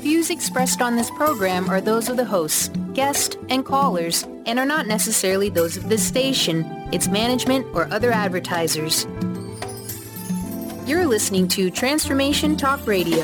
views expressed on this program are those of the hosts, guests, and callers, and are not necessarily those of this station, its management, or other advertisers. You're listening to Transformation Talk Radio.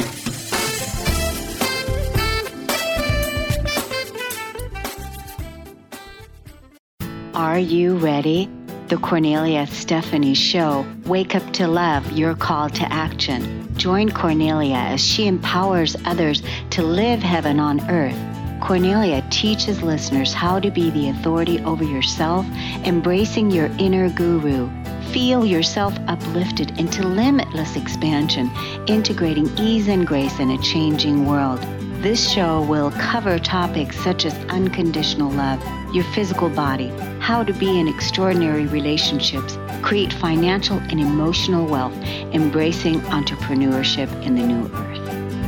Are you ready? The Cornelia Stephanie Show. Wake up to love, your call to action. Join Cornelia as she empowers others to live heaven on earth. Cornelia teaches listeners how to be the authority over yourself, embracing your inner guru. Feel yourself uplifted into limitless expansion, integrating ease and grace in a changing world. This show will cover topics such as unconditional love, your physical body, how to be in extraordinary relationships, create financial and emotional wealth, embracing entrepreneurship in the new earth.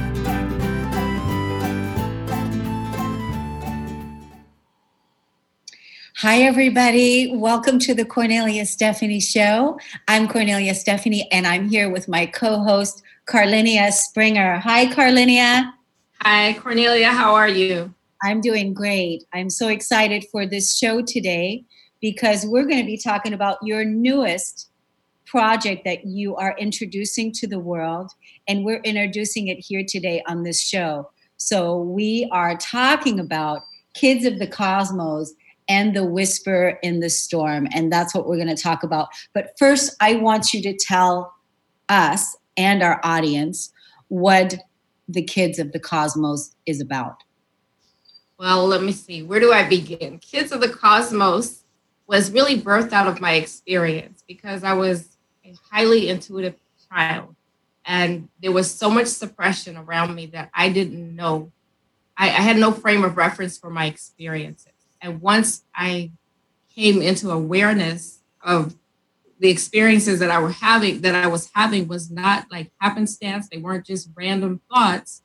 Hi, everybody. Welcome to the Cornelia Stephanie Show. I'm Cornelia Stephanie, and I'm here with my co-host, Carlinia Springer. Hi, Carlinia. Hi, Cornelia. How are you? I'm doing great. I'm so excited for this show today because we're going to be talking about your newest project that you are introducing to the world, and we're introducing it here today on this show. So we are talking about Kids of the Cosmos and the Whisper in the Storm, and that's what we're going to talk about. But first, I want you to tell us and our audience what the Kids of the Cosmos is about. Well, let me see. Where do I begin? Kids of the Cosmos was really birthed out of my experience because I was a highly intuitive child. And there was so much suppression around me that I didn't know. I had no frame of reference for my experiences. And once I came into awareness of the experiences that I was having was not like happenstance. They weren't just random thoughts.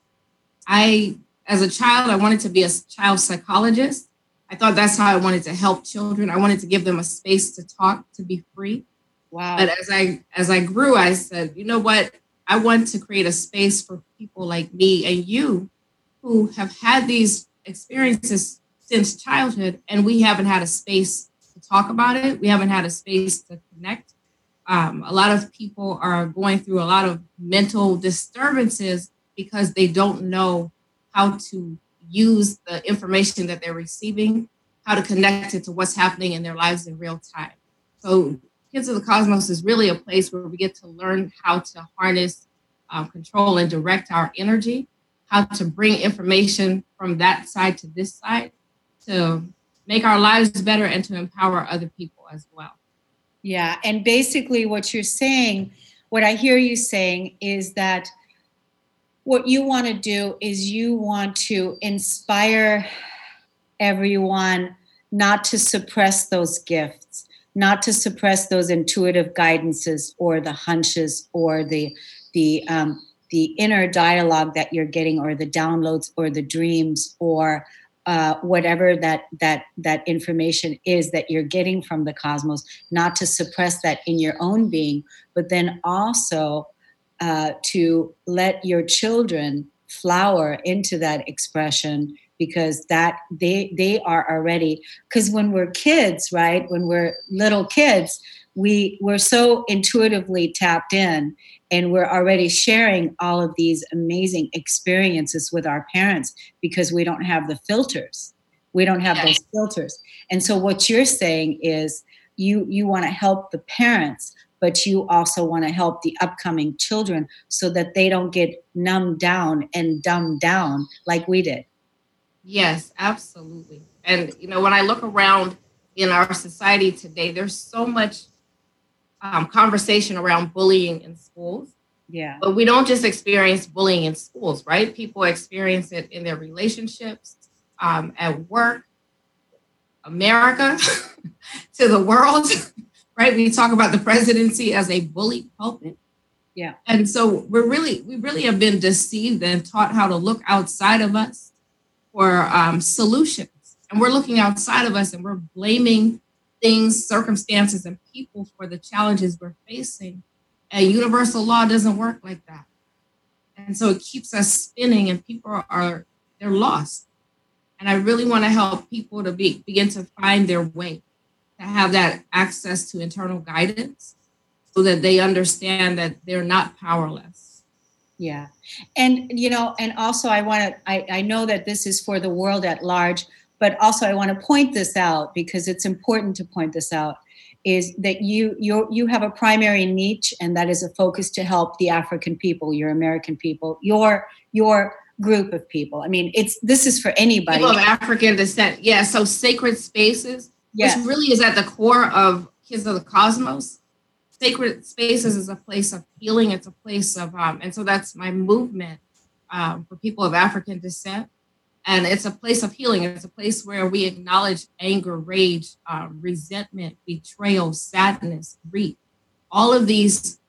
As a child, I wanted to be a child psychologist. I thought that's how I wanted to help children. I wanted to give them a space to talk, to be free. Wow. But as I grew, I said, you know what? I want to create a space for people like me and you who have had these experiences since childhood, and we haven't had a space to talk about it. We haven't had a space to connect. A lot of people are going through a lot of mental disturbances because they don't know how to use the information that they're receiving, how to connect it to what's happening in their lives in real time. So Kids of the Cosmos is really a place where we get to learn how to harness, control, and direct our energy, how to bring information from that side to this side to make our lives better and to empower other people as well. Yeah, and basically what you're saying, what I hear you saying is that what you want to do is you want to inspire everyone not to suppress those gifts, not to suppress those intuitive guidances or the hunches or the inner dialogue that you're getting, or the downloads or the dreams, or whatever that information is that you're getting from the cosmos, not to suppress that in your own being, but then also to let your children flower into that expression, because that they are already, because when we're kids, right, when we're little kids, we're so intuitively tapped in, and we're already sharing all of these amazing experiences with our parents because we don't have the filters. We don't have those filters. And so what you're saying is you want to help the parents, but you also want to help the upcoming children so that they don't get numbed down and dumbed down like we did. Yes, absolutely. And, when I look around in our society today, there's so much conversation around bullying in schools. Yeah. But we don't just experience bullying in schools, right? People experience it in their relationships, at work, America, to the world, right? We talk about the presidency as a bully pulpit. Yeah. And so we really have been deceived and taught how to look outside of us for solutions. And we're looking outside of us and we're blaming things, circumstances, and people for the challenges we're facing. And universal law doesn't work like that. And so it keeps us spinning, and they're lost. And I really want to help people to begin to find their way, to have that access to internal guidance so that they understand that they're not powerless. Yeah. And, and also I know that this is for the world at large, but also I want to point this out because it's important to point this out, is that you have a primary niche, and that is a focus to help the African people, your American people, your group of people. I mean, this is for anybody. People of African descent. Yeah. So Sacred Spaces, which really is at the core of Kids of the Cosmos. Sacred Spaces is a place of healing. It's a place of, and so that's my movement for people of African descent. And it's a place of healing. It's a place where we acknowledge anger, rage, resentment, betrayal, sadness, grief. All of these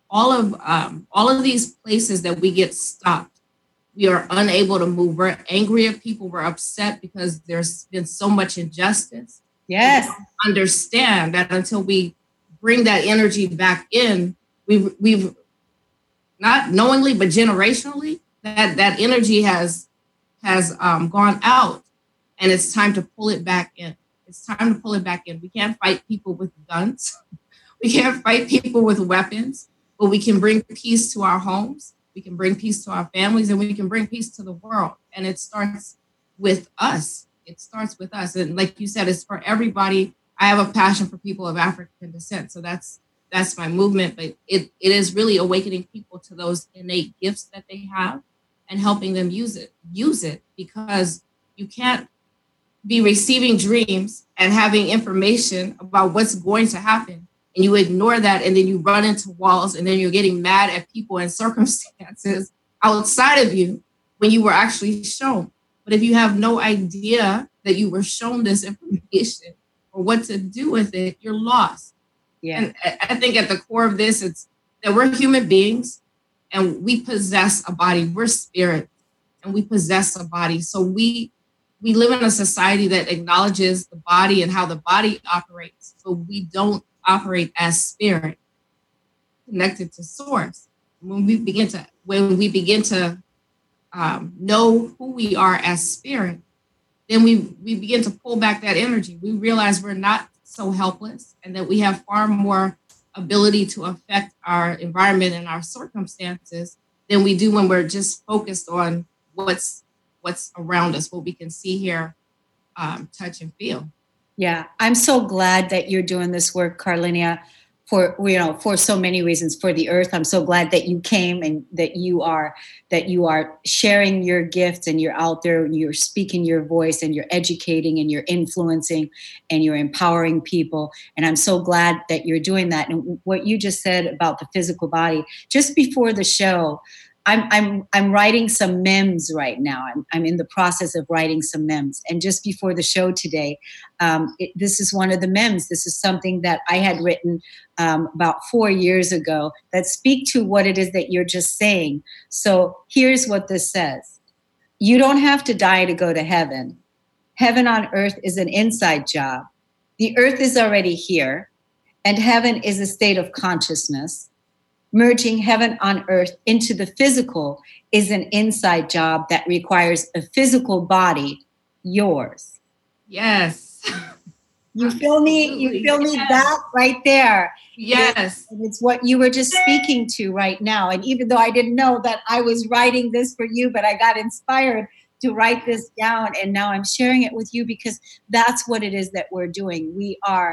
places that we get stopped. We are unable to move. We're angry at people. We're upset because there's been so much injustice. Yes. We don't understand that until we bring that energy back in, we've not knowingly, but generationally, that energy has gone out, and it's time to pull it back in. It's time to pull it back in. We can't fight people with guns. We can't fight people with weapons, but we can bring peace to our homes. We can bring peace to our families, and we can bring peace to the world. And it starts with us. It starts with us. And like you said, it's for everybody. I have a passion for people of African descent. So that's my movement. But it is really awakening people to those innate gifts that they have and helping them use it, because you can't be receiving dreams and having information about what's going to happen, and you ignore that, and then you run into walls, and then you're getting mad at people and circumstances outside of you when you were actually shown. But if you have no idea that you were shown this information or what to do with it, you're lost. Yeah. And I think at the core of this, it's that we're human beings, and we possess a body. We're spirit, and we possess a body. So we live in a society that acknowledges the body and how the body operates, but we don't operate as spirit connected to source. When we begin to know who we are as spirit, then we begin to pull back that energy. We realize we're not so helpless, and that we have far more ability to affect our environment and our circumstances than we do when we're just focused on what's around us, what we can see, hear, touch, and feel. Yeah, I'm so glad that you're doing this work, Carlinia, for so many reasons. For the earth, I'm so glad that you came and that you are sharing your gifts, and you're out there and you're speaking your voice, and you're educating, and you're influencing, and you're empowering people. And I'm so glad that you're doing that. And what you just said about the physical body, just before the show, I'm writing some memes right now. I'm in the process of writing some memes. And just before the show today, this is one of the memes. This is something that I had written about 4 years ago that speak to what it is that you're just saying. So here's what this says. You don't have to die to go to heaven. Heaven on earth is an inside job. The earth is already here, and heaven is a state of consciousness. Merging heaven on earth into the physical is an inside job that requires a physical body, yours. Yes. You feel me? You feel me? Yes. That right there. Yes. It's what you were just speaking to right now. And even though I didn't know that I was writing this for you, but I got inspired to write this down. And now I'm sharing it with you because that's what it is that we're doing. We are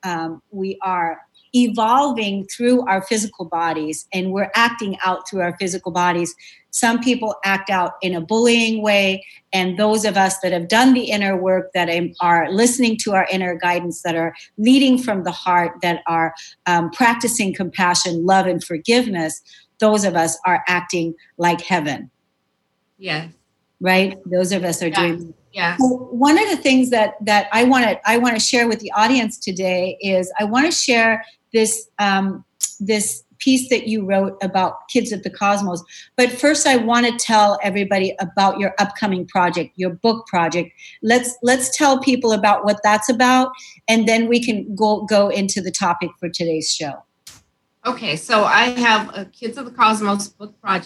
evolving through our physical bodies, and we're acting out through our physical bodies. Some people act out in a bullying way, and those of us that have done the inner work, that are listening to our inner guidance, that are leading from the heart, that are practicing compassion, love, and forgiveness, those of us are acting like heaven. Yeah. Right? Those of us are doing. Yeah. So one of the things that I want to share with the audience today is I want to share this piece that you wrote about Kids of the Cosmos. But first, I want to tell everybody about your upcoming project, your book project. Let's tell people about what that's about, and then we can go into the topic for today's show. Okay, so I have a Kids of the Cosmos book project.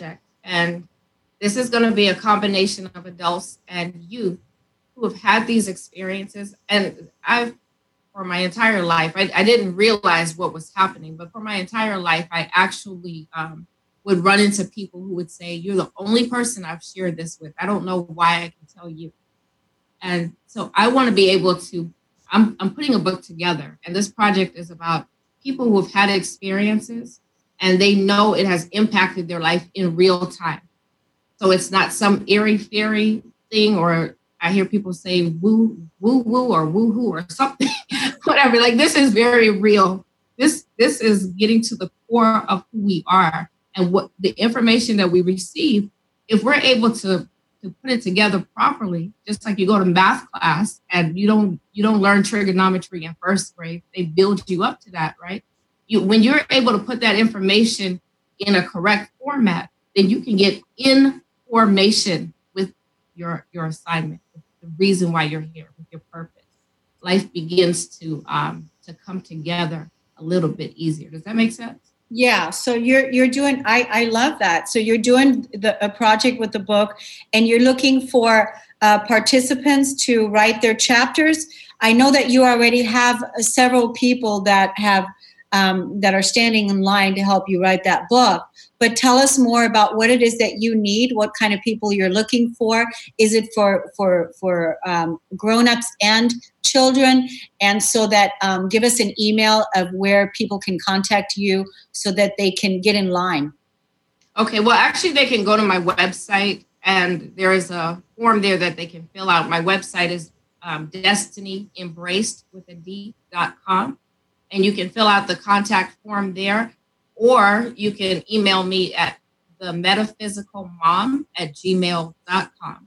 And this is going to be a combination of adults and youth who have had these experiences. And for my entire life, I didn't realize what was happening, but for my entire life, I actually would run into people who would say, you're the only person I've shared this with. I don't know why I can tell you. And so I want to be able to, I'm putting a book together, and this project is about people who have had experiences and they know it has impacted their life in real time. So it's not some airy-fairy thing, or I hear people say woo, woo, or woo-hoo or something, whatever. Like, this is very real. This is getting to the core of who we are and what the information that we receive. If we're able to put it together properly, just like you go to math class and you don't learn trigonometry in first grade, they build you up to that, right? When you're able to put that information in a correct format, then you can get information with your assignment, with the reason why you're here, with your purpose. Life begins to come together a little bit easier. Does that make sense? Yeah. So you're doing, I love that. So you're doing a project with the book, and you're looking for participants to write their chapters. I know that you already have several people that have that are standing in line to help you write that book. But tell us more about what it is that you need, what kind of people you're looking for. Is it for grown-ups and children? And so that give us an email of where people can contact you so that they can get in line. Okay, well, actually, they can go to my website, and there is a form there that they can fill out. My website is destinyembraced.com, and you can fill out the contact form there, or you can email me at themetaphysicalmom@gmail.com,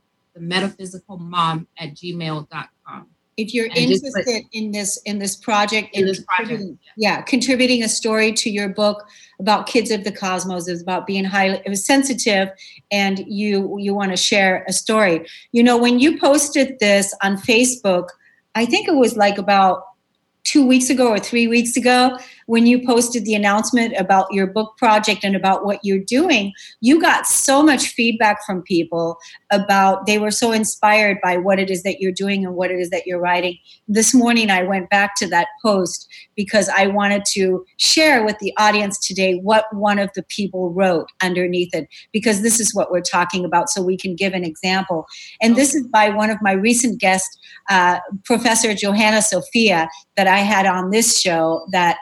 themetaphysicalmom@gmail.com. If you're interested in this project, contributing a story to your book about Kids of the Cosmos is about being sensitive, and you want to share a story. You know, when you posted this on Facebook, I think it was like about 2 weeks ago or 3 weeks ago, when you posted the announcement about your book project and about what you're doing, you got so much feedback from people about, they were so inspired by what it is that you're doing and what it is that you're writing. This morning, I went back to that post because I wanted to share with the audience today what one of the people wrote underneath it, because this is what we're talking about, so we can give an example. And this is by one of my recent guests, Professor Johanna Sophia, that I had on this show that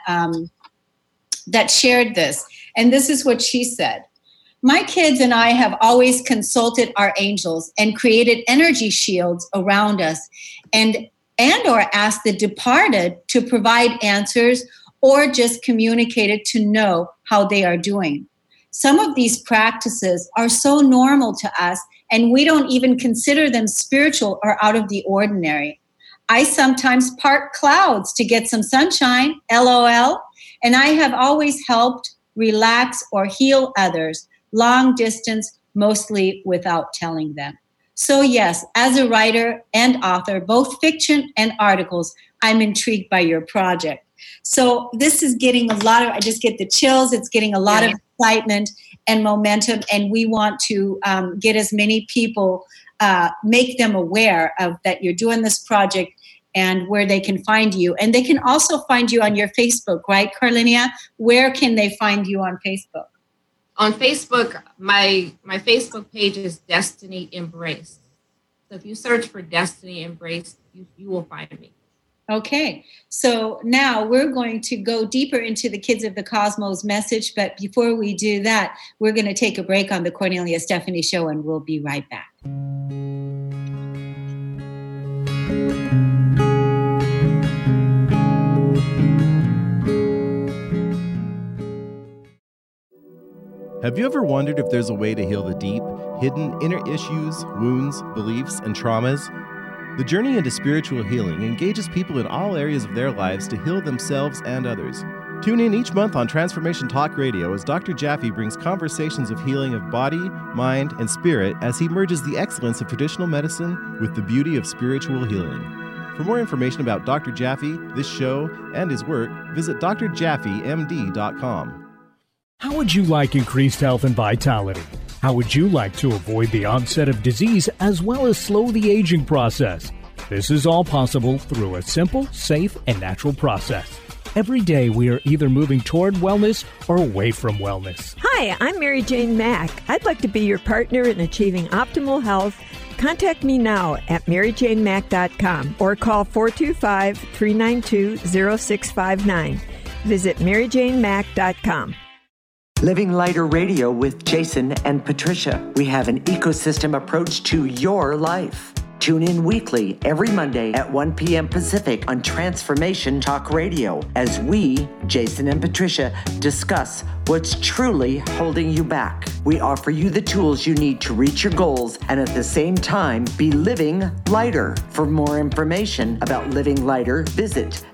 shared this. And this is what she said. My kids and I have always consulted our angels and created energy shields around us and or asked the departed to provide answers or just communicated to know how they are doing. Some of these practices are so normal to us, and we don't even consider them spiritual or out of the ordinary. I sometimes part clouds to get some sunshine, LOL, and I have always helped relax or heal others, long distance, mostly without telling them. So yes, as a writer and author, both fiction and articles, I'm intrigued by your project. So this is getting a lot of, I just get the chills, it's getting a lot of excitement and momentum, and we want to get as many people, make them aware of that you're doing this project and where they can find you. And they can also find you on your Facebook, right, Carlinia? Where can they find you on Facebook? On Facebook, my Facebook page is Destiny Embraced. So if you search for Destiny Embraced, you will find me. Okay, so now we're going to go deeper into the Kids of the Cosmos message. But before we do that, we're going to take a break on the Cornelia Stephanie Show, and we'll be right back. Have you ever wondered if there's a way to heal the deep, hidden inner issues, wounds, beliefs, and traumas? The journey into spiritual healing engages people in all areas of their lives to heal themselves and others. Tune in each month on Transformation Talk Radio as Dr. Jaffe brings conversations of healing of body, mind, and spirit as he merges the excellence of traditional medicine with the beauty of spiritual healing. For more information about Dr. Jaffe, this show, and his work, visit drjaffemd.com. How would you like increased health and vitality? How would you like to avoid the onset of disease as well as slow the aging process? This is all possible through a simple, safe, and natural process. Every day we are either moving toward wellness or away from wellness. Hi, I'm Mary Jane Mack. I'd like to be your partner in achieving optimal health. Contact me now at maryjanemack.com or call 425-392-0659. Visit maryjanemack.com. Living Lighter Radio with Jason and Patricia. We have an ecosystem approach to your life. Tune in weekly every Monday at 1 p.m. Pacific on Transformation Talk Radio as we, Jason and Patricia, discuss what's truly holding you back. We offer you the tools you need to reach your goals and at the same time be living lighter. For more information about Living Lighter, visit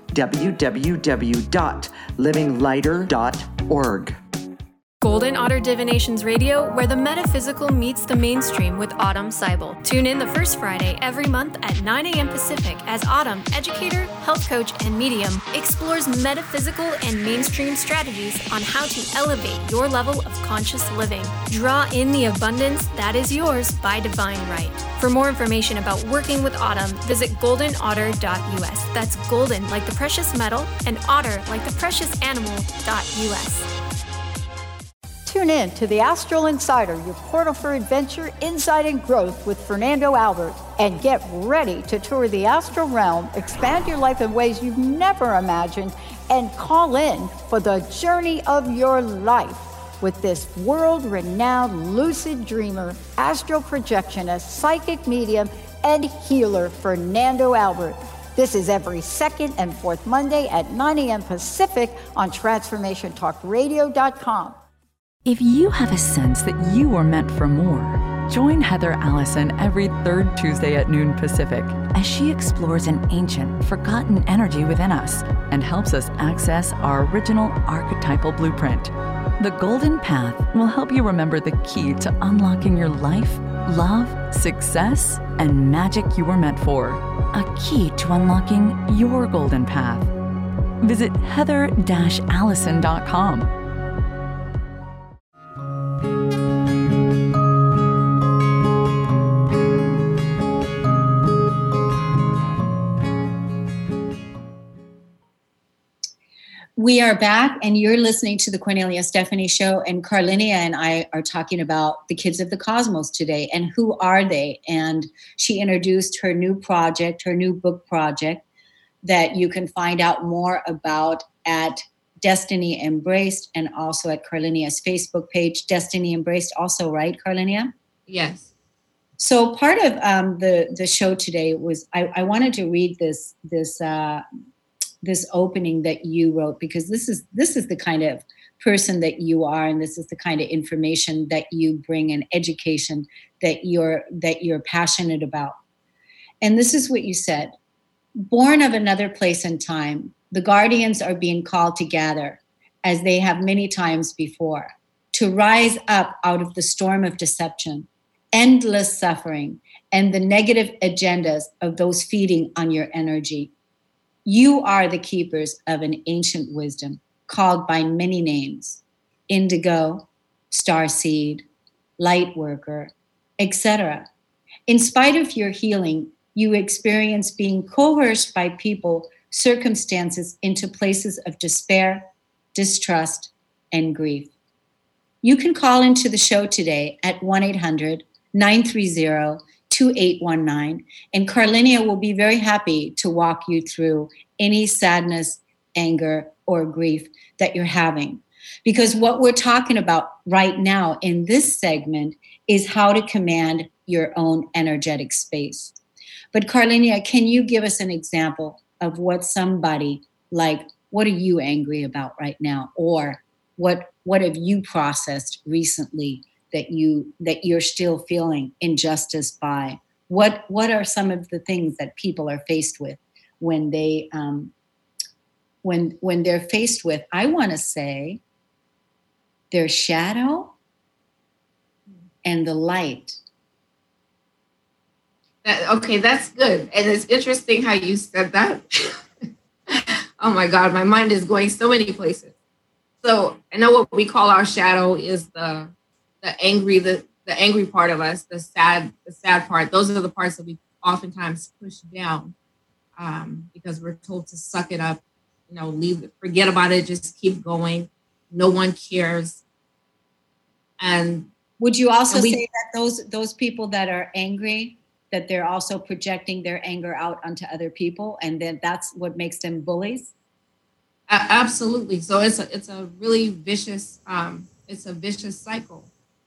www.livinglighter.org. Golden Otter Divinations Radio, where the metaphysical meets the mainstream with Autumn Seibel. Tune in the first Friday every month at 9 a.m. Pacific as Autumn, educator, health coach, and medium, explores metaphysical and mainstream strategies on how to elevate your level of conscious living. Draw in the abundance that is yours by divine right. For more information about working with Autumn, visit goldenotter.us. That's golden like the precious metal and otter like the precious animal.us. Tune in to the Astral Insider, your portal for adventure, insight, and growth with Fernando Albert. And get ready to tour the astral realm, expand your life in ways you've never imagined, and call in for the journey of your life with this world-renowned lucid dreamer, astral projectionist, psychic medium, and healer, Fernando Albert. This is every second and fourth Monday at 9 a.m. Pacific on TransformationTalkRadio.com. If you have a sense that you were meant for more, join Heather Allison every third Tuesday at noon Pacific as she explores an ancient, forgotten energy within us and helps us access our original archetypal blueprint. The Golden Path will help you remember the key to unlocking your life, love, success, and magic you were meant for. A key to unlocking your golden path. Visit heather-allison.com. We are back, and you're listening to the Cornelia Stephanie Show, and Carlinia and I are talking about the kids of the cosmos today, and who are they? And she introduced her new project, her new book project, that you can find out more about at Destiny Embraced, and also at Carlinia's Facebook page, Destiny Embraced also, right, Carlinia? Yes. So part of the show today was, I wanted to read this opening that you wrote, because this is the kind of person that you are, and this is the kind of information that you bring, and education that you're passionate about. And this is what you said: born of another place and time, the guardians are being called to gather, as they have many times before, to rise up out of the storm of deception, endless suffering, and the negative agendas of those feeding on your energy. You are the keepers of an ancient wisdom called by many names: indigo, starseed, light worker, etc. In spite of your healing, you experience being coerced by people, circumstances into places of despair, distrust, and grief. You can call into the show today at 1-800-930-2819, and Carlinia will be very happy to walk you through any sadness, anger, or grief that you're having. Because what we're talking about right now in this segment is how to command your own energetic space. But Carlinia, can you give us an example of what somebody, like, what are you angry about right now? Or what have you processed recently that you're still feeling injustice by? What are some of the things that people are faced with when they when they're faced with, I want to say, their shadow and the light? Okay, that's good. And it's interesting how you said that. Oh my God, my mind is going so many places. So I know what we call our shadow is the angry, the the angry part of us, the sad part. Those are the parts that we oftentimes push down because we're told to suck it up, leave it, forget about it, just keep going. No one cares. And would you also say that those people that are angry, that they're also projecting their anger out onto other people, and then that's what makes them bullies? Absolutely. So it's a really vicious cycle.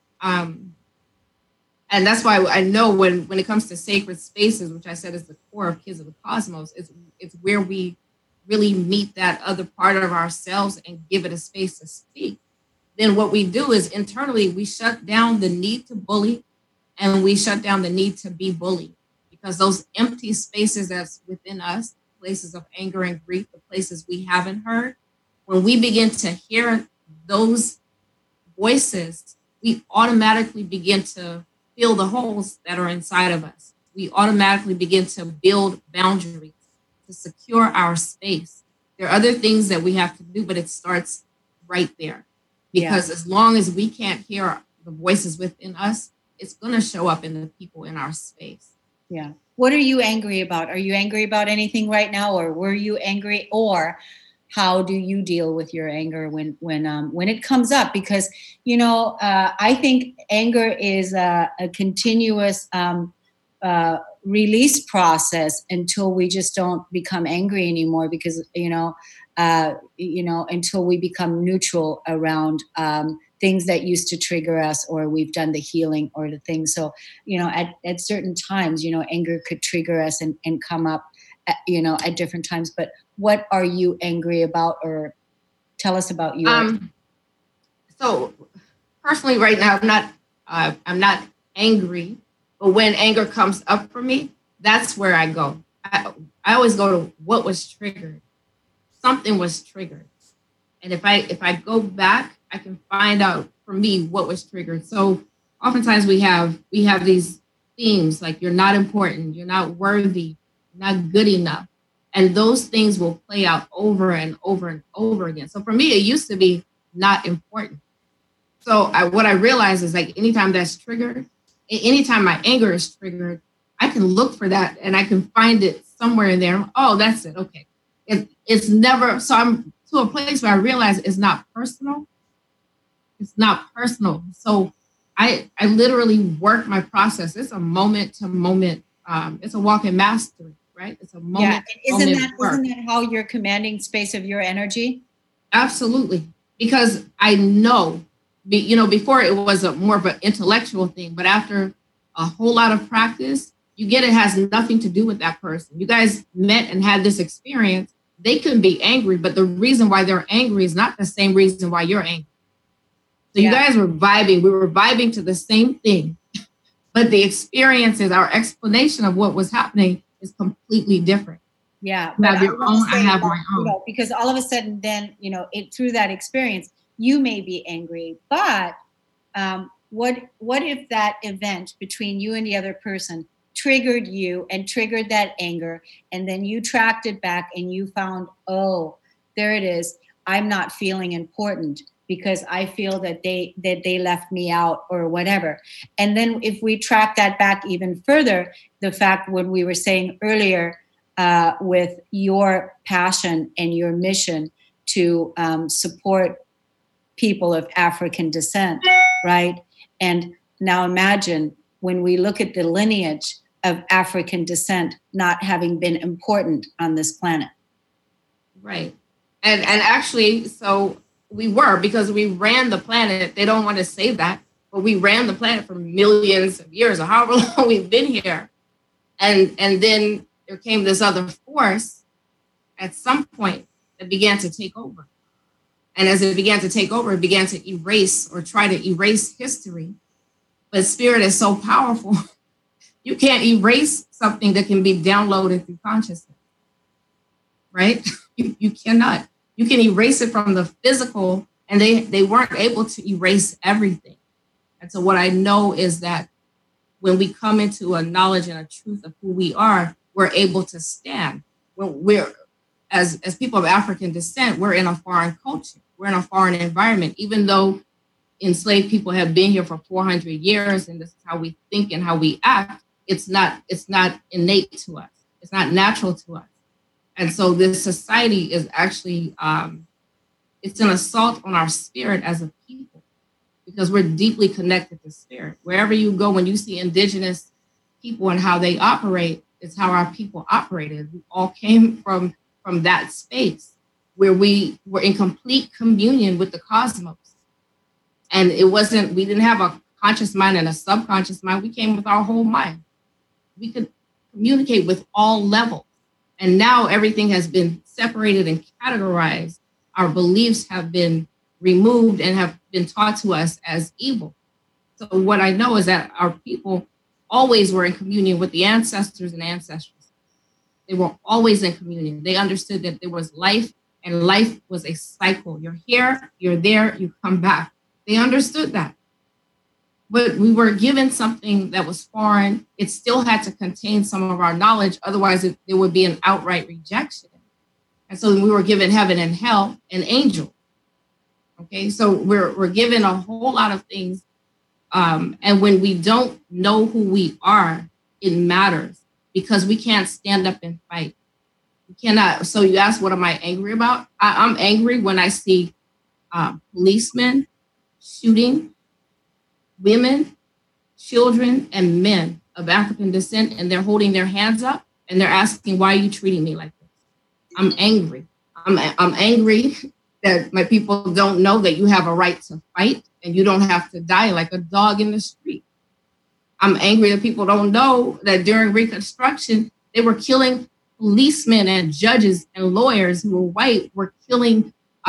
And that's why I know when it comes to sacred spaces, which I said is the core of Kids of the Cosmos, it's where we really meet that other part of ourselves and give it a space to speak. Then what we do is internally we shut down the need to bully, and we shut down the need to be bullied, because those empty spaces that's within us, places of anger and grief, the places we haven't heard, when we begin to hear those voices, we automatically begin to fill the holes that are inside of us. We automatically begin to build boundaries to secure our space. There are other things that we have to do, but it starts right there. Because as long as we can't hear the voices within us, it's going to show up in the people in our space. Yeah. What are you angry about? Are you angry about anything right now, or were you angry, or how do you deal with your anger when it comes up? Because, I think anger is a continuous release process until we just don't become angry anymore, because, until we become neutral around things that used to trigger us, or we've done the healing or the things. So, at certain times, anger could trigger us and come up, at different times. But what are you angry about, or tell us about your... So personally right now, I'm not angry, but when anger comes up for me, that's where I go. I always go to what was triggered. Something was triggered. And if I go back, I can find out for me what was triggered. So oftentimes we have these themes like you're not important, you're not worthy, you're not good enough. And those things will play out over and over and over again. So for me, it used to be not important. So what I realized is like anytime that's triggered, anytime my anger is triggered, I can look for that and I can find it somewhere in there. Oh, that's it. Okay. It's never, so I'm to a place where I realize it's not personal. It's not personal. So I literally work my process. It's a moment to moment. It's a walk in mastery, right? It's a moment. Yeah. Isn't that how you're commanding space of your energy? Absolutely. Because I know, before it was more of an intellectual thing, but after a whole lot of practice, you get it has nothing to do with that person. You guys met and had this experience. They can be angry, but the reason why they're angry is not the same reason why you're angry. So you guys were vibing. We were vibing to the same thing, but the experiences, our explanation of what was happening is completely different. Yeah. You have your own, I have my own. Because all of a sudden then, through that experience, you may be angry, but what if that event between you and the other person triggered you and triggered that anger, and then you tracked it back and you found, oh, there it is. I'm not feeling important because I feel that they left me out or whatever. And then if we track that back even further, the fact when we were saying earlier with your passion and your mission to support people of African descent, right? And now imagine when we look at the lineage of African descent not having been important on this planet. Right. And actually, so we were, because we ran the planet. They don't want to say that, but we ran the planet for millions of years, or however long we've been here. And then there came this other force at some point that began to take over. And as it began to take over, it began to erase or try to erase history. But spirit is so powerful. You can't erase something that can be downloaded through consciousness, right? You cannot. You can erase it from the physical, and they weren't able to erase everything. And so what I know is that when we come into a knowledge and a truth of who we are, we're able to stand. When we're, as people of African descent, we're in a foreign culture. We're in a foreign environment, even though enslaved people have been here for 400 years and this is how we think and how we act, it's not innate to us. It's not natural to us. And so this society is actually, it's an assault on our spirit as a people, because we're deeply connected to spirit. Wherever you go, when you see indigenous people and how they operate, it's how our people operated. We all came from that space where we were in complete communion with the cosmos. And we didn't have a conscious mind and a subconscious mind. We came with our whole mind. We could communicate with all levels. And now everything has been separated and categorized. Our beliefs have been removed and have been taught to us as evil. So what I know is that our people always were in communion with the ancestors and ancestresses. They were always in communion. They understood that there was life, and life was a cycle. You're here, you're there, you come back. They understood that. But we were given something that was foreign. It still had to contain some of our knowledge. Otherwise, there would be an outright rejection. And so we were given heaven and hell and angel. Okay, so we're given a whole lot of things. And when we don't know who we are, it matters, because we can't stand up and fight. We cannot. So you ask, what am I angry about? I'm angry when I see policemen shooting women, children, and men of African descent, and they're holding their hands up and they're asking, why are you treating me like this? I'm angry. I'm angry that my people don't know that you have a right to fight and you don't have to die like a dog in the street. I'm angry that people don't know that during Reconstruction, they were killing policemen and judges and lawyers who were white, were killing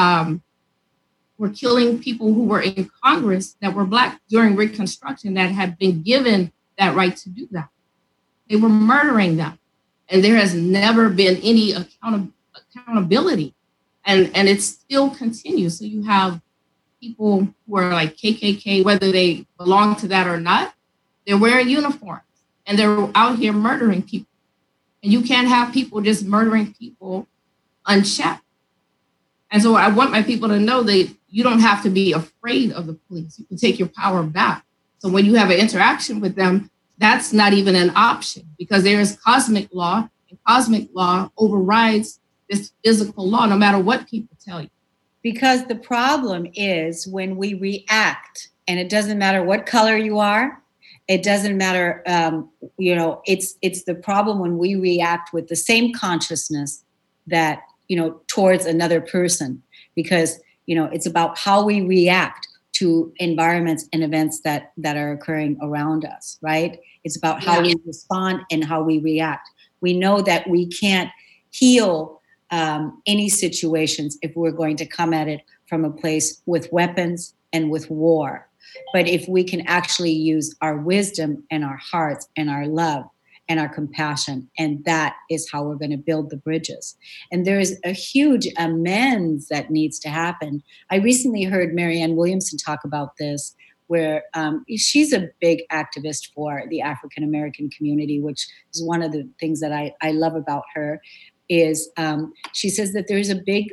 people who were in Congress that were Black during Reconstruction that had been given that right to do that. They were murdering them. And there has never been any accountability. And it still continues. So you have people who are like KKK, whether they belong to that or not, they're wearing uniforms and they're out here murdering people. And you can't have people just murdering people unchecked. And so I want my people to know that you don't have to be afraid of the police. You can take your power back. So when you have an interaction with them, that's not even an option, because there is cosmic law, and cosmic law overrides this physical law, no matter what people tell you. Because the problem is when we react, and it doesn't matter what color you are, it doesn't matter, it's the problem when we react with the same consciousness that, towards another person, because, it's about how we react to environments and events that are occurring around us, right? It's about how we respond and how we react. We know that we can't heal any situations if we're going to come at it from a place with weapons and with war. But if we can actually use our wisdom and our hearts and our love and our compassion, and that is how we're going to build the bridges. And there is a huge amends that needs to happen. I recently heard Marianne Williamson talk about this, where she's a big activist for the African American community, which is one of the things that I love about her, is she says that there's a big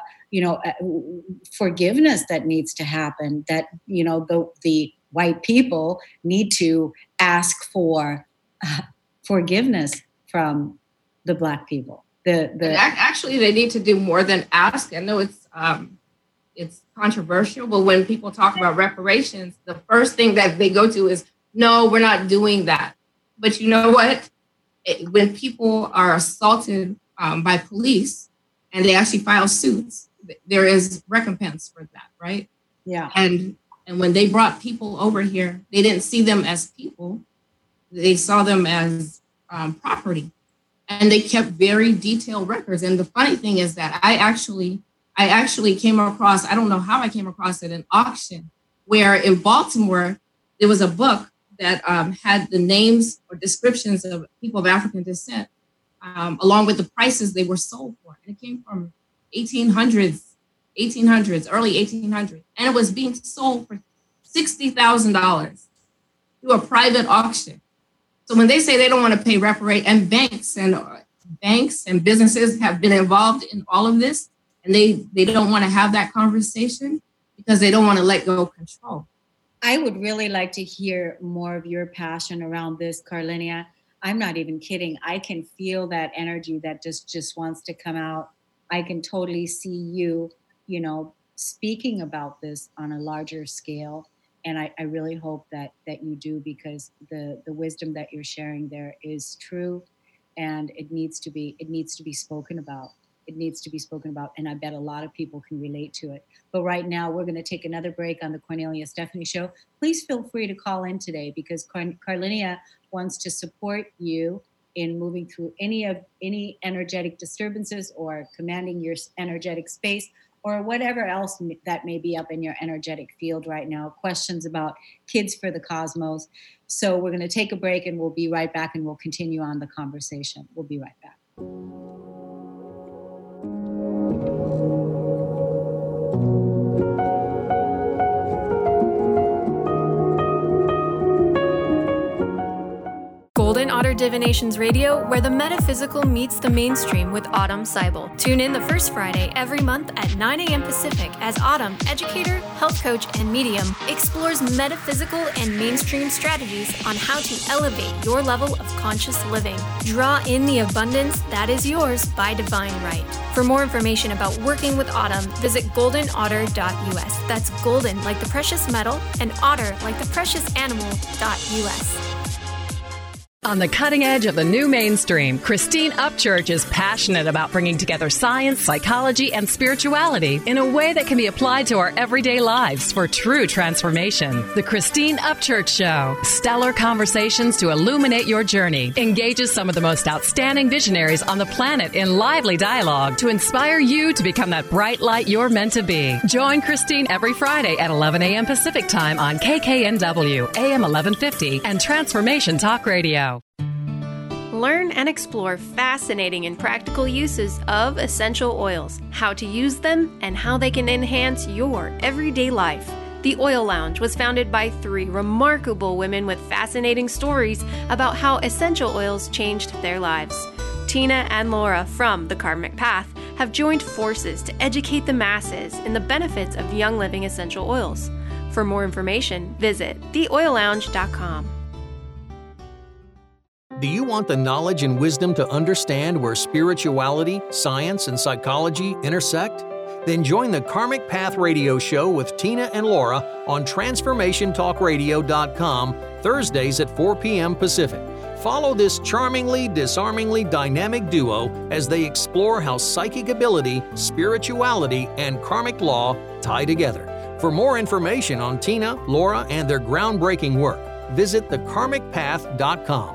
forgiveness that needs to happen, that, the white people need to ask for forgiveness from the Black people. Actually, they need to do more than ask. I know it's controversial, but when people talk about reparations, the first thing that they go to is, no, we're not doing that. But you know what? When people are assaulted by police and they actually file suits, there is recompense for that, right? Yeah. And when they brought people over here, they didn't see them as people. They saw them as property. And they kept very detailed records. And the funny thing is that I actually came across, I don't know how I came across it, an auction where in Baltimore, there was a book that had the names or descriptions of people of African descent, along with the prices they were sold for. And it came from 1800s, early 1800s. And it was being sold for $60,000 through a private auction. So when they say they don't want to pay and banks and businesses have been involved in all of this, and they don't want to have that conversation because they don't want to let go of control. I would really like to hear more of your passion around this, Carlinia. I'm not even kidding. I can feel that energy that just wants to come out. I can totally see you, speaking about this on a larger scale. And I really hope that you do, because the wisdom that you're sharing there is true, and it needs to be spoken about. It needs to be spoken about, and I bet a lot of people can relate to it. But right now, we're going to take another break on the Cornelia Stephanie Show. Please feel free to call in today, because Carlinia wants to support you in moving through any energetic disturbances, or commanding your energetic space, or whatever else that may be up in your energetic field right now. Questions about Kids for the Cosmos. So we're going to take a break, and we'll be right back, and we'll continue on the conversation. We'll be right back. Golden Otter Divinations Radio, where the metaphysical meets the mainstream with Autumn Seibel. Tune in the first Friday every month at 9 a.m. Pacific as Autumn, educator, health coach, and medium, explores metaphysical and mainstream strategies on how to elevate your level of conscious living. Draw in the abundance that is yours by divine right. For more information about working with Autumn, visit goldenotter.us. That's golden like the precious metal, and otter like the precious animal.us. On the cutting edge of the new mainstream, Christine Upchurch is passionate about bringing together science, psychology, and spirituality in a way that can be applied to our everyday lives for true transformation. The Christine Upchurch Show, stellar conversations to illuminate your journey, engages some of the most outstanding visionaries on the planet in lively dialogue to inspire you to become that bright light you're meant to be. Join Christine every Friday at 11 a.m. Pacific Time on KKNW, AM 1150, and Transformation Talk Radio. Learn and explore fascinating and practical uses of essential oils, how to use them, and how they can enhance your everyday life. The Oil Lounge was founded by 3 remarkable women with fascinating stories about how essential oils changed their lives. Tina and Laura from The Karmic Path have joined forces to educate the masses in the benefits of Young Living essential oils. For more information, visit theoillounge.com. Do you want the knowledge and wisdom to understand where spirituality, science, and psychology intersect? Then join the Karmic Path Radio Show with Tina and Laura on TransformationTalkRadio.com Thursdays at 4 p.m. Pacific. Follow this charmingly, disarmingly dynamic duo as they explore how psychic ability, spirituality, and karmic law tie together. For more information on Tina, Laura, and their groundbreaking work, visit thekarmicpath.com.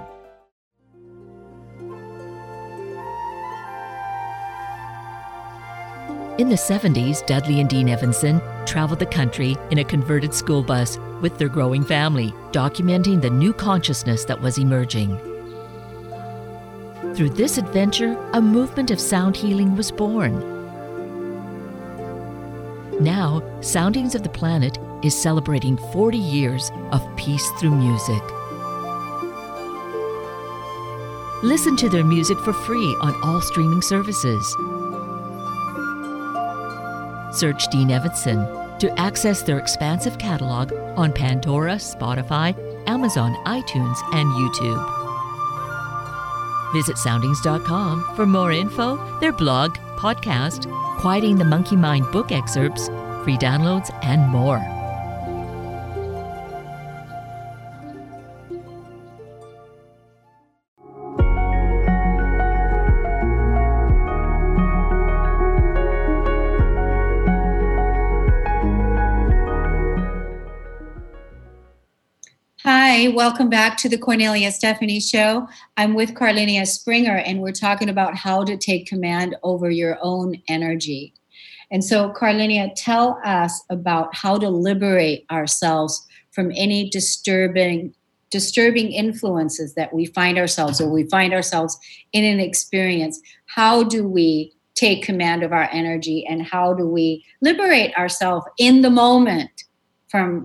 In the 70s, Dudley and Dean Evanson traveled the country in a converted school bus with their growing family, documenting the new consciousness that was emerging. Through this adventure, a movement of sound healing was born. Now, Soundings of the Planet is celebrating 40 years of peace through music. Listen to their music for free on all streaming services. Search Dean Evanson to access their expansive catalog on Pandora, Spotify, Amazon, iTunes, and YouTube. Visit soundings.com for more info, their blog, podcast, Quieting the Monkey Mind book excerpts, free downloads, and more. Hi, welcome back to the Cornelia Stephanie Show. I'm with Carlinia Springer, and we're talking about how to take command over your own energy. And so, Carlinia, tell us about how to liberate ourselves from any disturbing influences that we find ourselves, or we find ourselves in an experience. How do we take command of our energy, and how do we liberate ourselves in the moment from?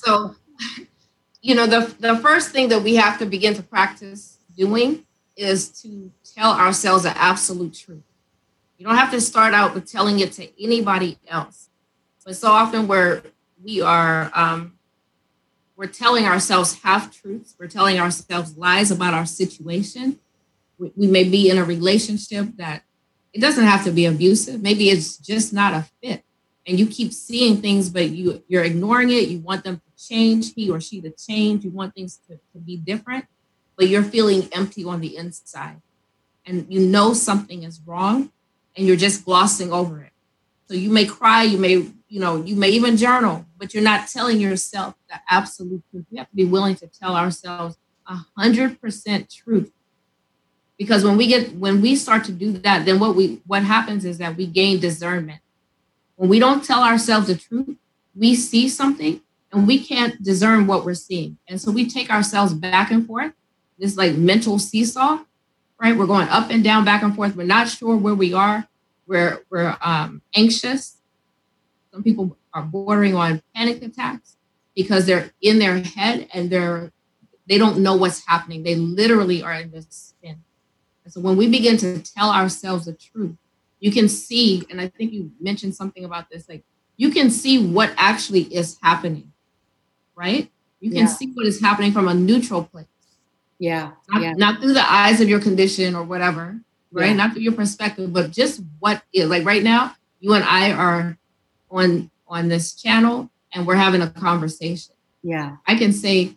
The first thing that we have to begin to practice doing is to tell ourselves the absolute truth. You don't have to start out with telling it to anybody else. But so often we're we are we're telling ourselves half-truths. We're telling ourselves lies about our situation. We may be in a relationship that it doesn't have to be abusive. Maybe it's just not a fit. And you keep seeing things, but you're ignoring it. You want them to change, he or she to change. You want things to be different, but you're feeling empty on the inside. And you know something is wrong, and you're just glossing over it. So you may cry, you may even journal, but you're not telling yourself the absolute truth. We have to be willing to tell ourselves 100% truth. Because when we start to do that, then what happens is that we gain discernment. When we don't tell ourselves the truth, we see something and we can't discern what we're seeing. And so we take ourselves back and forth, this like mental seesaw, right? We're going up and down, back and forth. We're not sure where we are. We're anxious. Some people are bordering on panic attacks because they're in their head and they don't know what's happening. They literally are in this spin. And so when we begin to tell ourselves the truth, you can see, and I think you mentioned something about this, like you can see what actually is happening, right? You can see what is happening from a neutral place. Yeah. Not through the eyes of your condition or whatever, right? Yeah. Not through your perspective, but just what is. Like right now, you and I are on this channel and we're having a conversation. Yeah. I can say,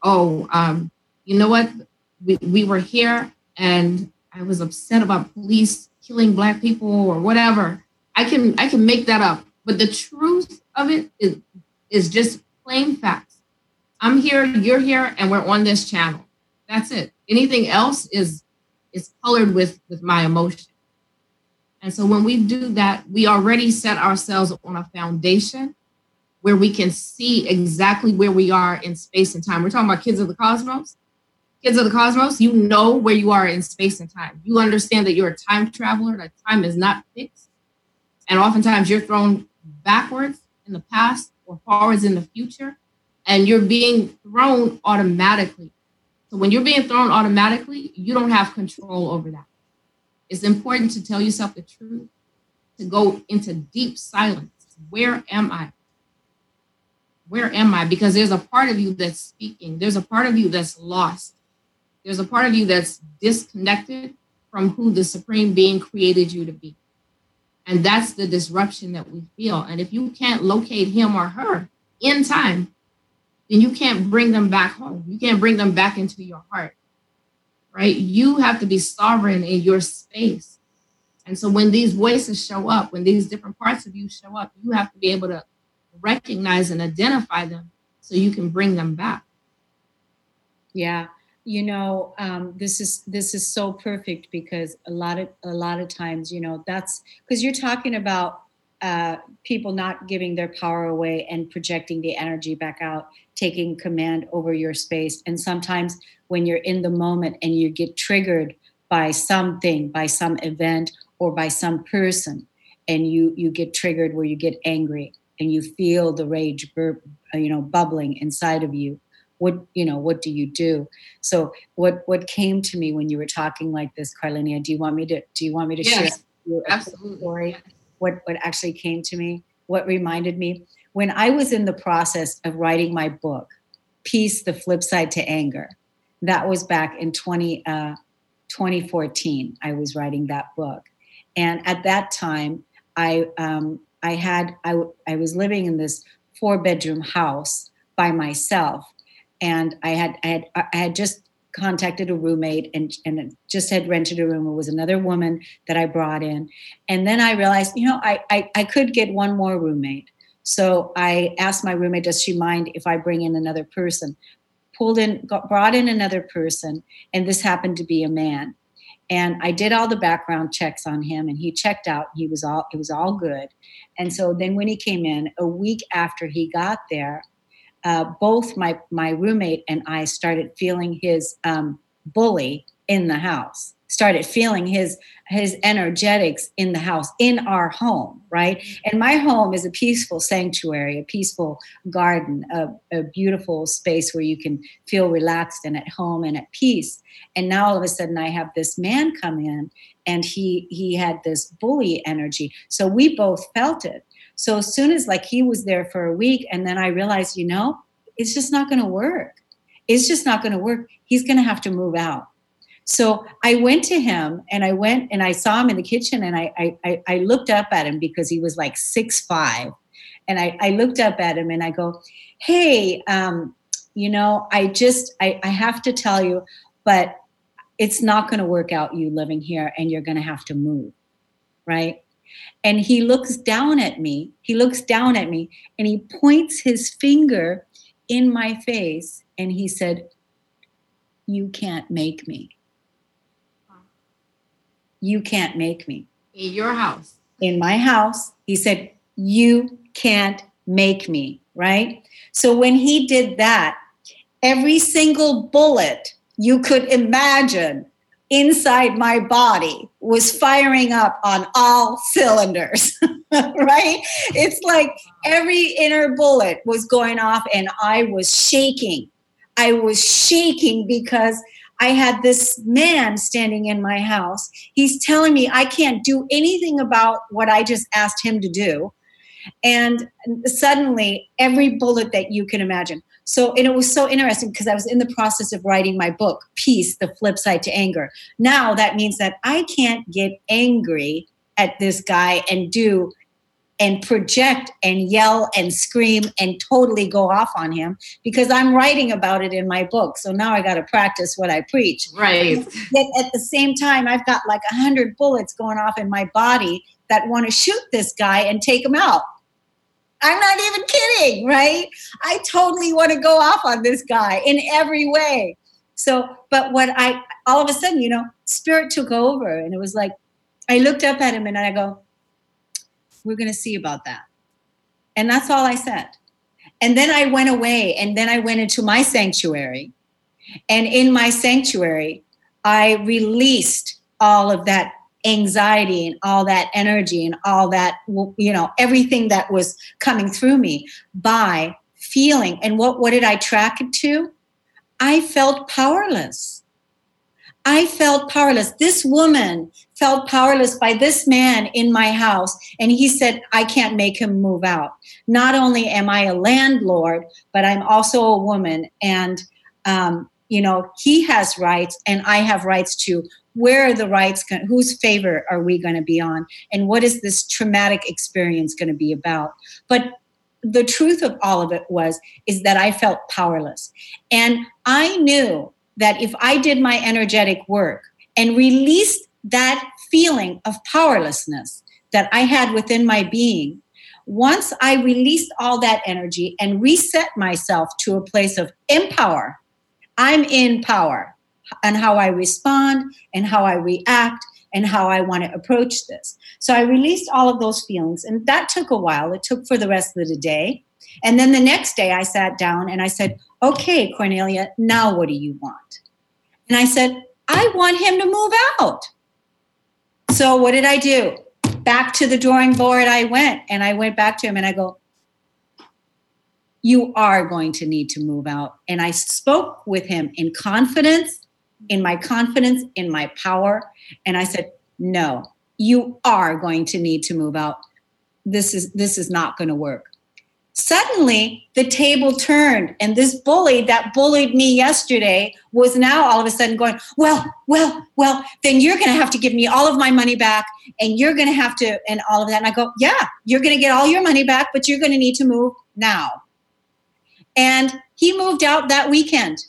you know what? We were here and I was upset about police killing Black people or whatever. I can make that up. But the truth of it is just plain facts. I'm here, you're here, and we're on this channel. That's it. Anything else is colored with my emotion. And so when we do that, we already set ourselves on a foundation where we can see exactly where we are in space and time. We're talking about kids of the cosmos. Kids of the cosmos, you know where you are in space and time. You understand that you're a time traveler, that time is not fixed. And oftentimes you're thrown backwards in the past or forwards in the future, and you're being thrown automatically. So when you're being thrown automatically, you don't have control over that. It's important to tell yourself the truth, to go into deep silence. Where am I? Where am I? Because there's a part of you that's speaking. There's a part of you that's lost. There's a part of you that's disconnected from who the Supreme Being created you to be. And that's the disruption that we feel. And if you can't locate him or her in time, then you can't bring them back home. You can't bring them back into your heart, right? You have to be sovereign in your space. And so when these voices show up, when these different parts of you show up, you have to be able to recognize and identify them so you can bring them back. Yeah. You know, this is so perfect because a lot of times, you know, that's because you're talking about people not giving their power away and projecting the energy back out, taking command over your space. And sometimes when you're in the moment and you get triggered by something, by some event or by some person, and you get triggered where you get angry and you feel the rage bubbling inside of you. What do you do? So what came to me when you were talking like this, Carlinia, do you want me to yes, share a story? Yes. What actually came to me, what reminded me when I was in the process of writing my book, Peace, the Flip Side to Anger. That was back in 2014. I was writing that book. And at that time, I was living in this 4-bedroom house by myself. And I had just contacted a roommate and just had rented a room. It was another woman that I brought in. And then I realized, I could get one more roommate. So I asked my roommate, does she mind if I bring in another person? Brought in another person. And this happened to be a man. And I did all the background checks on him and he checked out. It was all good. And so then when he came in, a week after he got there, both my roommate and I started feeling his bully in the house, started feeling his energetics in the house, in our home, right? And my home is a peaceful sanctuary, a peaceful garden, a beautiful space where you can feel relaxed and at home and at peace. And now all of a sudden I have this man come in and he had this bully energy. So we both felt it. So as soon as like he was there for a week, and then I realized, it's just not going to work. It's just not going to work. He's going to have to move out. So I went to him, and I saw him in the kitchen, and I looked up at him because he was like 6'5". And I looked up at him and I go, hey, I have to tell you, but it's not going to work out, you living here, and you're going to have to move. Right. And he looks down at me. And he points his finger in my face. And he said, you can't make me. You can't make me. In your house. In my house. He said, you can't make me. Right. So when he did that, every single bullet you could imagine inside my body was firing up on all cylinders, right? It's like every inner bullet was going off, and I was shaking. I was shaking because I had this man standing in my house. He's telling me I can't do anything about what I just asked him to do. And suddenly, every bullet that you can imagine. So, and it was so interesting because I was in the process of writing my book, Peace, The Flip Side to Anger. Now that means that I can't get angry at this guy and project and yell and scream and totally go off on him because I'm writing about it in my book. So now I got to practice what I preach. Right. Yet at the same time, I've got like 100 bullets going off in my body that want to shoot this guy and take him out. I'm not even kidding, right? I totally want to go off on this guy in every way. So, but all of a sudden, spirit took over, and it was like, I looked up at him and I go, we're going to see about that. And that's all I said. And then I went away, and then I went into my sanctuary. And in my sanctuary, I released all of that anxiety and all that energy and all that, everything that was coming through me by feeling. And what did I track it to? I felt powerless. I felt powerless. This woman felt powerless by this man in my house. And he said, I can't make him move out. Not only am I a landlord, but I'm also a woman. And, he has rights and I have rights too. Where are the rights? Whose favor are we going to be on? And what is this traumatic experience going to be about? But the truth of all of it is that I felt powerless. And I knew that if I did my energetic work and released that feeling of powerlessness that I had within my being, once I released all that energy and reset myself to a place of empower, I'm in power. And how I respond and how I react and how I want to approach this. So I released all of those feelings, and that took a while. It took for the rest of the day. And then the next day I sat down and I said, okay, Cornelia, now what do you want? And I said, I want him to move out. So what did I do? Back to the drawing board I went, and I went back to him and I go, you are going to need to move out. And I spoke with him in confidence, in my power. And I said, no, you are going to need to move out. This is not going to work. Suddenly the table turned, and this bully that bullied me yesterday was now all of a sudden going, well, then you're going to have to give me all of my money back, and you're going to have to, and all of that. And I go, yeah, you're going to get all your money back, but you're going to need to move now. And he moved out that weekend.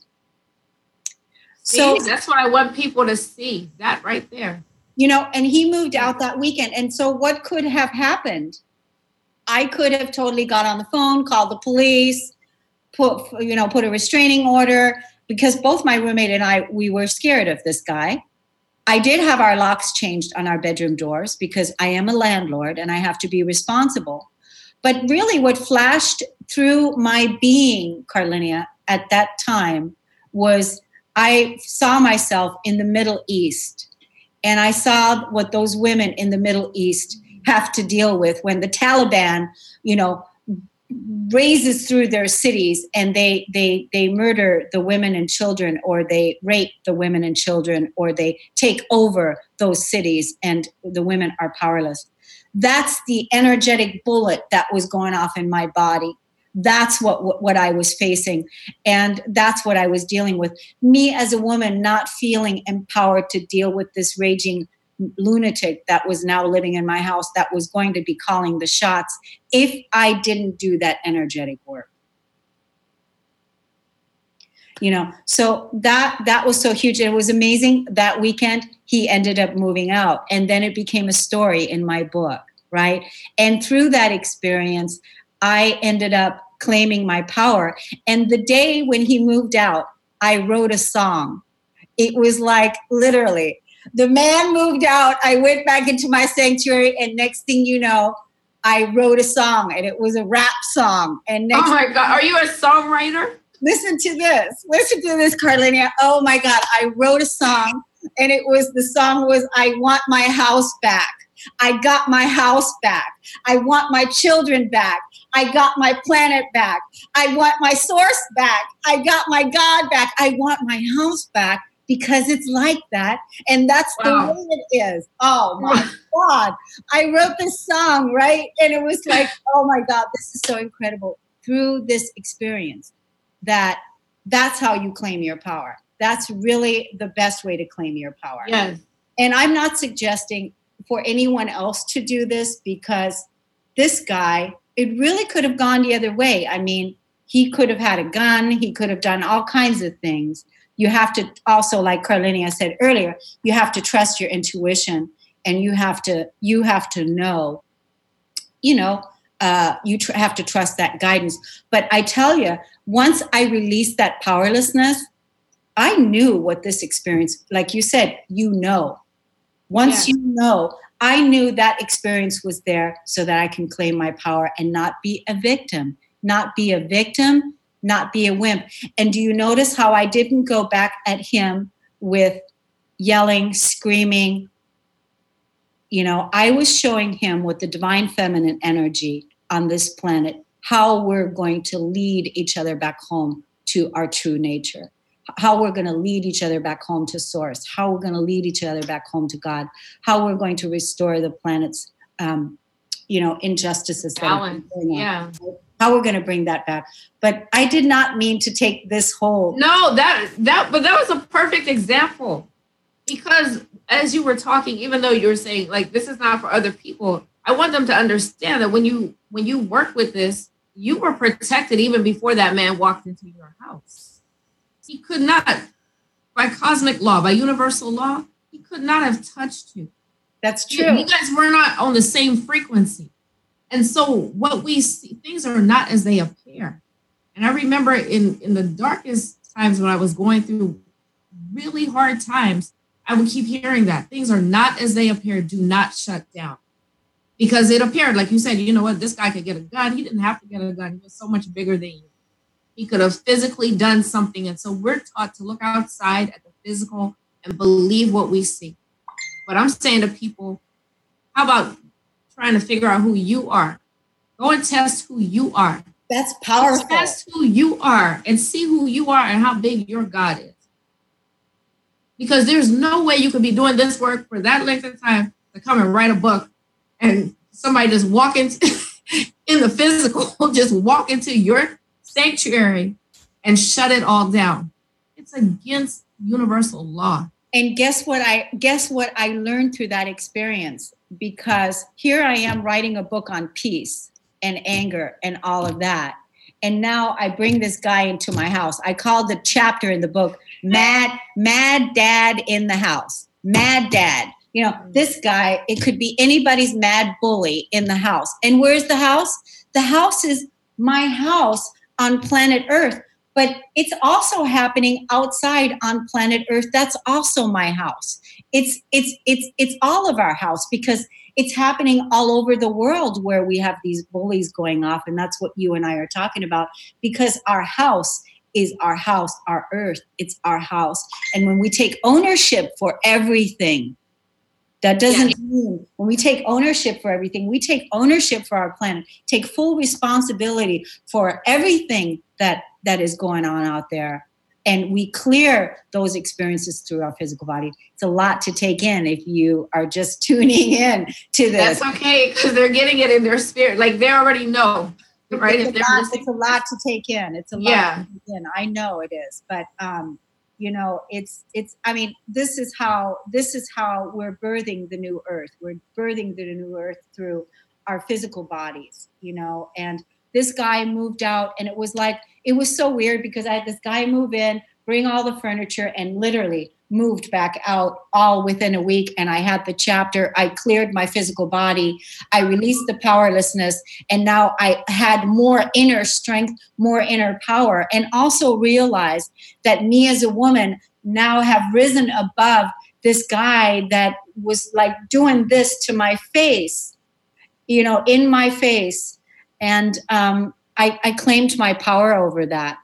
So that's what I want people to see, that right there. And he moved out that weekend. And so what could have happened? I could have totally got on the phone, called the police, put a restraining order, because both my roommate and I, we were scared of this guy. I did have our locks changed on our bedroom doors because I am a landlord and I have to be responsible. But really what flashed through my being, Carlinia, at that time was I saw myself in the Middle East, and I saw what those women in the Middle East have to deal with when the Taliban, razes through their cities and they murder the women and children, or they rape the women and children, or they take over those cities and the women are powerless. That's the energetic bullet that was going off in my body. That's what I was facing. And that's what I was dealing with. Me as a woman not feeling empowered to deal with this raging lunatic that was now living in my house, that was going to be calling the shots if I didn't do that energetic work. You know, so that was so huge. It was amazing. That weekend, he ended up moving out. And then it became a story in my book, right? And through that experience, I ended up claiming my power. And the day when he moved out, I wrote a song. It was like literally, the man moved out, I went back into my sanctuary, and next thing you know, I wrote a song, and it was a rap song. And oh my God, are you a songwriter? Listen to this, Carlinia. Oh my God, I wrote a song, and the song was, I want my house back. I got my house back. I want my children back. I got my planet back. I want my source back. I got my God back. I want my house back, because it's like that. And that's the way it is. Oh my God. I wrote this song, right? And it was like, oh my God, this is so incredible. Through this experience, that's how you claim your power. That's really the best way to claim your power. Yes. And I'm not suggesting for anyone else to do this, because this guy, it really could have gone the other way. I mean, he could have had a gun. He could have done all kinds of things. You have to also, like Carlinia said earlier, you have to trust your intuition, and you have to know, have to trust that guidance. But I tell you, once I released that powerlessness, I knew what this experience, like you said, once I knew that experience was there so that I can claim my power and not be a victim, not be a wimp. And do you notice how I didn't go back at him with yelling, screaming? You know, I was showing him with the divine feminine energy on this planet how we're going to lead each other back home to our true nature, how we're going to lead each other back home to source, how we're going to lead each other back home to God, how we're going to restore the planet's, injustices. Balance. Yeah. How we're going to bring that back. But I did not mean to take this whole. No, but that was a perfect example, because as you were talking, even though you were saying like, this is not for other people, I want them to understand that when you work with this, you were protected even before that man walked into your house. He could not, by cosmic law, by universal law, he could not have touched you. That's true. You guys were not on the same frequency. And so what we see, things are not as they appear. And I remember in the darkest times when I was going through really hard times, I would keep hearing that things are not as they appear. Do not shut down. Because it appeared, like you said, you know what, this guy could get a gun. He didn't have to get a gun. He was so much bigger than you. He could have physically done something. And so we're taught to look outside at the physical and believe what we see. But I'm saying to people, how about trying to figure out who you are? Go and test who you are. That's powerful. Test who you are and see who you are and how big your God is. Because there's no way you could be doing this work for that length of time to come and write a book and somebody just walk into in the physical, just walk into your sanctuary and shut it all down. It's against universal law. And guess what I learned through that experience? Because here I am writing a book on peace and anger and all of that. And now I bring this guy into my house. I called the chapter in the book, Mad Dad in the House. Mad Dad. You know, this guy, it could be anybody's mad bully in the house. And where's the house? The house is my house on planet Earth. But it's also happening outside on planet Earth. That's also my house. It's all of our house, because it's happening all over the world where we have these bullies going off. And that's what you and I are talking about, because our house is our house, our Earth, it's our house. And when we take ownership for everything, that doesn't mean when we take ownership for everything, we take ownership for our planet, take full responsibility for everything that is going on out there. and we clear those experiences through our physical body. It's a lot to take in if you are just tuning in to this. That's okay, because they're getting it in their spirit. Like they already know, right? It's a lot to take in. It's a lot to take in. I know it is, but it's I mean, this is how we're birthing the new earth. We're birthing the new earth through our physical bodies, and this guy moved out, and it was so weird because I had this guy move in, bring all the furniture, and literally moved back out all within a week. And I had the chapter, I cleared my physical body, I released the powerlessness, and now I had more inner strength, more inner power, and also realized that me as a woman now have risen above this guy that was like doing this to my face, in my face. And I claimed my power over that,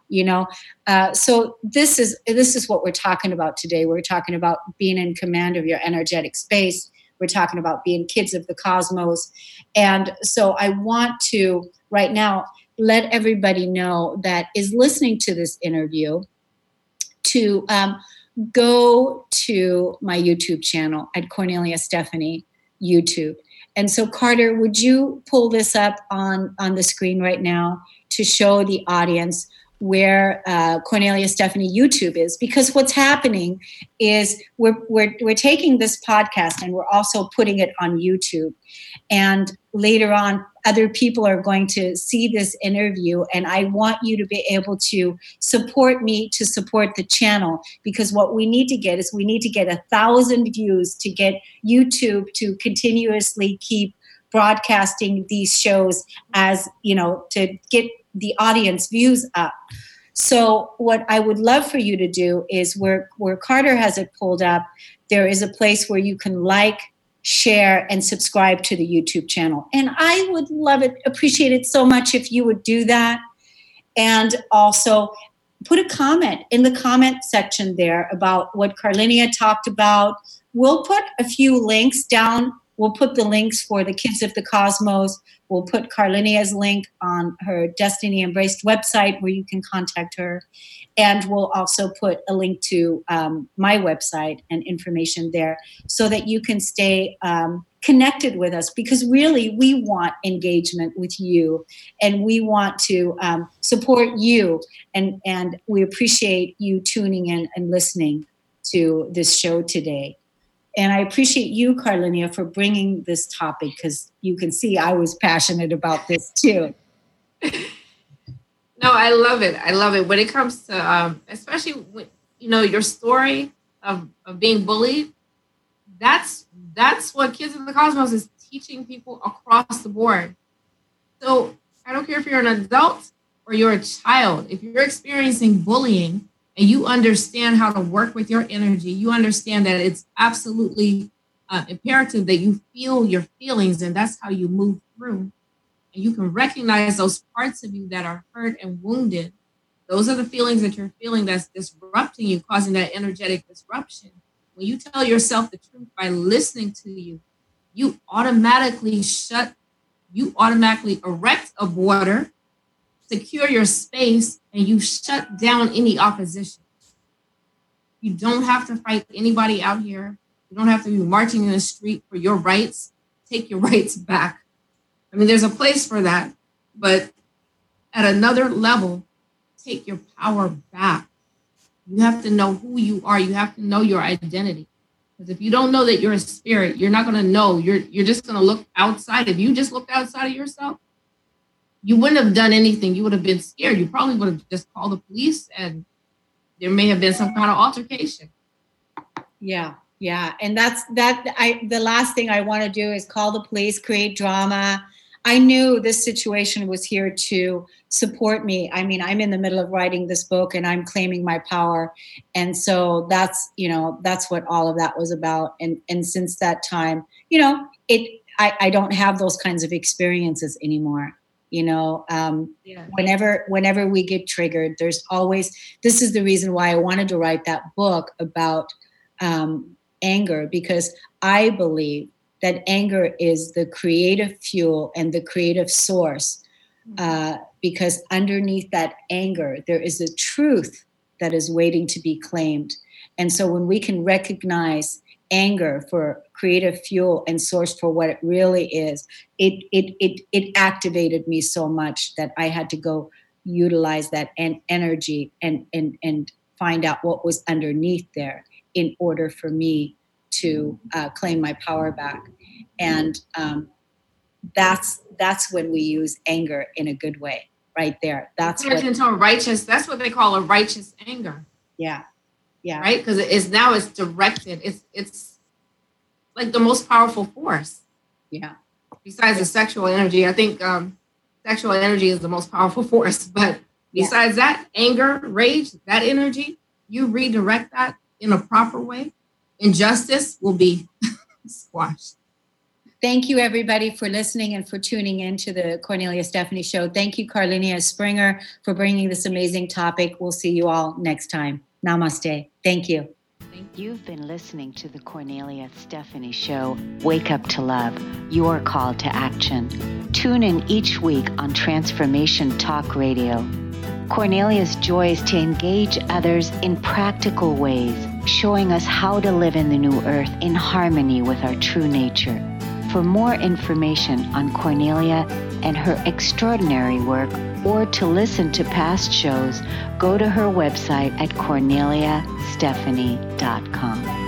So this is what we're talking about today. We're talking about being in command of your energetic space. We're talking about being kids of the cosmos. And so I want to right now let everybody know that is listening to this interview to go to my YouTube channel at Cornelia Stephanie YouTube. And so, Carter, would you pull this up on the screen right now to show the audience where Cornelia Stephanie YouTube is? Because what's happening is we're taking this podcast and we're also putting it on YouTube. And later on, other people are going to see this interview. And I want you to be able to support me to support the channel, because what we need to get is 1,000 views to get YouTube to continuously keep broadcasting these shows, as to get the audience views up. So what I would love for you to do is where Carter has it pulled up, there is a place where you can like, share, and subscribe to the YouTube channel. And I would appreciate it so much if you would do that. And also put a comment in the comment section there about what Carlinia talked about. We'll put a few links down. We'll put the links for the Kids of the Cosmos. We'll put Carlinia's link on her Destiny Embraced website where you can contact her. And we'll also put a link to my website and information there so that you can stay connected with us, because really we want engagement with you and we want to support you. And we appreciate you tuning in and listening to this show today. And I appreciate you, Carlinia, for bringing this topic, because you can see I was passionate about this too. No, I love it. I love it. When it comes to, especially when, your story of being bullied, that's what Kids of the Cosmos is teaching people across the board. So I don't care if you're an adult or you're a child. If you're experiencing bullying, and you understand how to work with your energy, you understand that it's absolutely imperative that you feel your feelings, and that's how you move through. And you can recognize those parts of you that are hurt and wounded. Those are the feelings that you're feeling that's disrupting you, causing that energetic disruption. When you tell yourself the truth by listening to you automatically erect a border, secure your space, and you shut down any opposition. You don't have to fight anybody out here. You don't have to be marching in the street for your rights. Take your rights back. I mean, there's a place for that, but at another level, take your power back. You have to know who you are. You have to know your identity. Because if you don't know that you're a spirit, you're not going to know. You're just going to look outside. If you just looked outside of yourself, you wouldn't have done anything. You would have been scared. You probably would have just called the police, and there may have been some kind of altercation. Yeah. And the last thing I want to do is call the police, create drama. I knew this situation was here to support me. I mean, I'm in the middle of writing this book and I'm claiming my power. And so that's what all of that was about. And since that time, I don't have those kinds of experiences anymore. Whenever we get triggered, there's always, this is the reason why I wanted to write that book about anger, because I believe that anger is the creative fuel and the creative source, because underneath that anger, there is a truth that is waiting to be claimed. And so when we can recognize anger for creative fuel and source for what it really is, it activated me so much that I had to go utilize that energy and find out what was underneath there in order for me to claim my power back. And that's when we use anger in a good way, right there. That's what they call a righteous anger. Yeah. Right? Because it's directed. It's like the most powerful force. Yeah. Besides the sexual energy, I think sexual energy is the most powerful force. But besides that, anger, rage, that energy, you redirect that in a proper way, injustice will be squashed. Thank you, everybody, for listening and for tuning in to the Cornelia Stephanie Show. Thank you, Carlinia Springer, for bringing this amazing topic. We'll see you all next time. Namaste. Thank you. You've been listening to the Cornelia Stephanie Show, Wake Up to Love, your call to action. Tune in each week on Transformation Talk Radio. Cornelia's joy is to engage others in practical ways, showing us how to live in the new earth in harmony with our true nature. For more information on Cornelia and her extraordinary work, or to listen to past shows, go to her website at corneliastephanie.com.